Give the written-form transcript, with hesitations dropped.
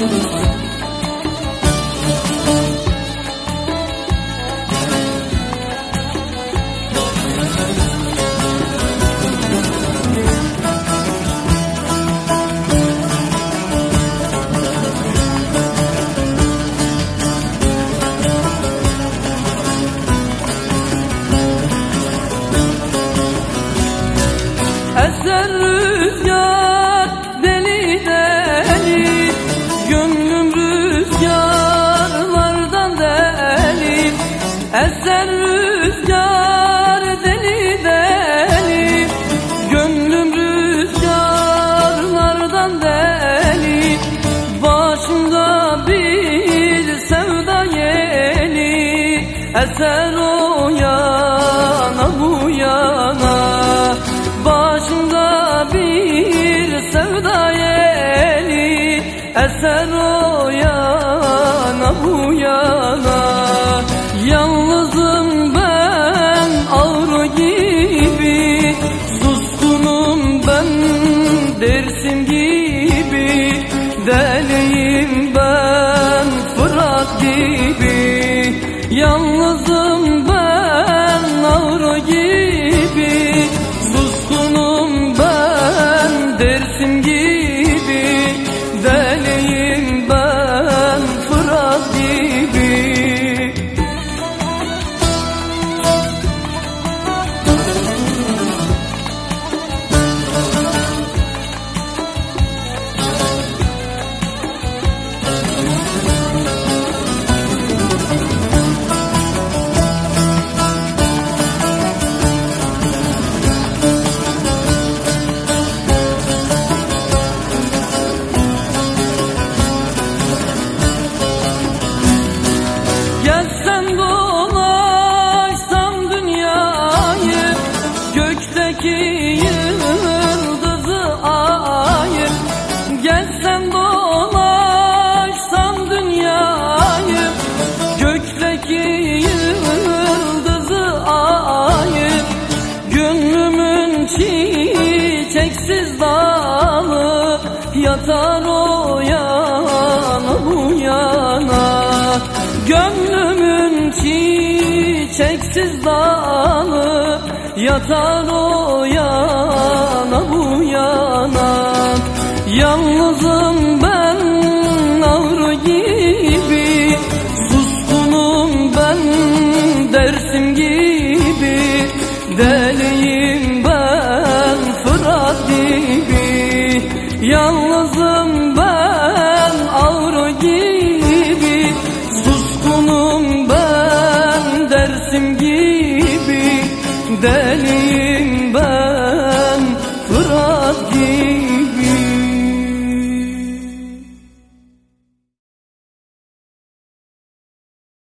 Eser rüzgar deli deli, gönlüm rüzgarlardan deli. Eser rüzgar deli deli, gönlüm rüzgarlardan deli. Başımda bir sevda yeli, eser o yana bu yana. Başımda bir sevda yeli, eser o yana bu yana. Yalnızım ben avro gibi, suskunum ben Dersim gibi. Deliyim ben Fırat gibi. Yalnızım ben avro gibi, suskunum ben Dersim gibi. Deliyim ben Fırat gibi. Gezsem dolaşsam dünyayı, gökteki yıldızı ayı. Gezsem dolaşsam dünyayı, gökteki yıldızı ayı. Gönlümün çiçeksiz dalı, yatar o yana bu yana. Gönlümün çiçeksiz dalı, yatar o yana bu yana. Yalnızım ben avro gibi, suskunum ben Dersim gibi. Deliyim ben Fırat gibi. Yalnızım ben avro gibi, suskunum ben Dersim gibi. Deli